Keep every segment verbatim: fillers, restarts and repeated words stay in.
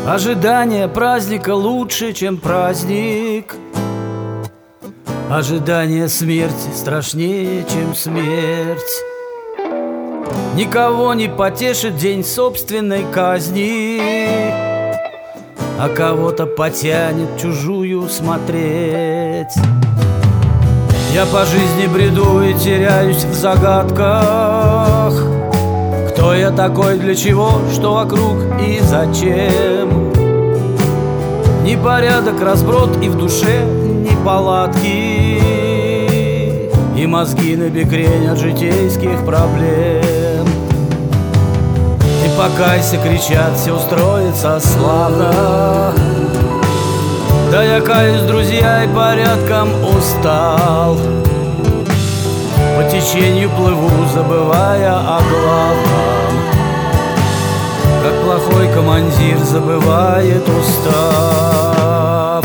Ожидание праздника лучше, чем праздник. Ожидание смерти страшнее, чем смерть. Никого не потешит день собственной казни, а кого-то потянет чужую смотреть. Я по жизни бреду и теряюсь в загадках. Кто я такой, для чего, что вокруг и зачем? Непорядок, разброд и в душе неполадки, и мозги набекрень от житейских проблем. Ты покайся, кричат, все устроится славно. Да я каюсь, друзья, и порядком устал. По течению плыву, забывая о главном, как плохой командир забывает устав.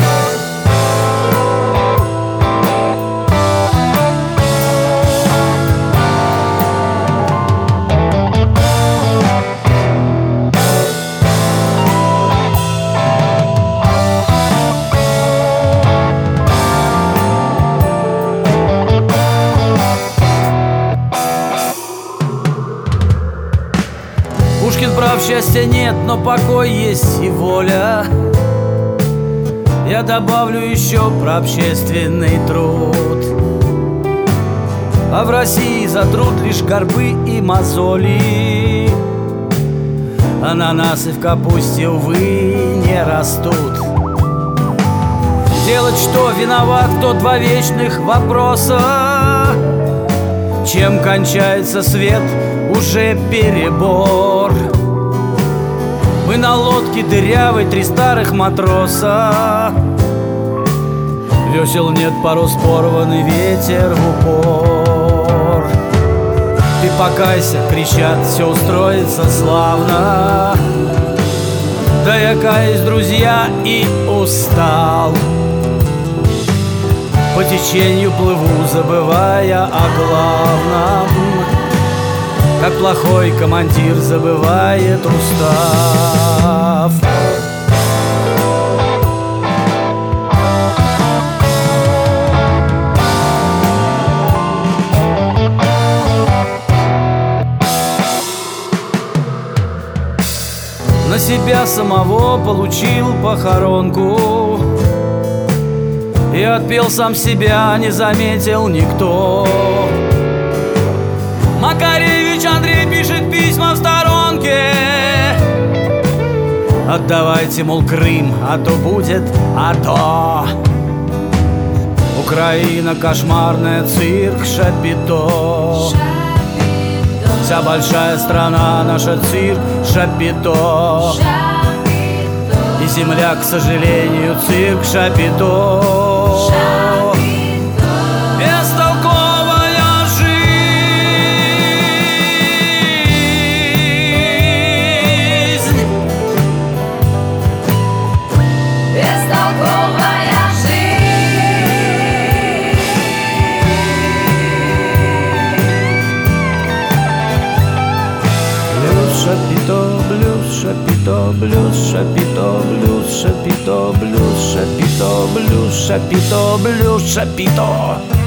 Пушкин прав, счастья нет, но покой есть и воля. Я добавлю еще про общественный труд. А в России за труд лишь горбы и мозоли. Ананасы в капусте, увы, не растут. Делать что, виноват кто, два вечных вопроса. Чем кончается свет, уже перебор. Мы на лодке дырявой, три старых матроса. Весел нет, парус порванный, ветер в упор. Ты покайся, кричат, все устроится славно. Да я каюсь, друзья, и устал. По течению плыву, забывая о главном, как плохой командир забывает устав. На себя самого получил похоронку и отпел сам себя, не заметил никто. Макаревич Андрей пишет письма в сторонке. Отдавайте, мол, Крым, а то будет, а то. Украина кошмарная, цирк, шапито. Вся большая страна наша цирк, шапито. И земля, к сожалению, цирк, шапито. Бестолковая жизнь. Бестолковая жизнь. Блюз, шапито, блюз, шапито, блюз, шапито, блюз, шапито, блюз, шапито, блюз, шапито, блюз, шапито.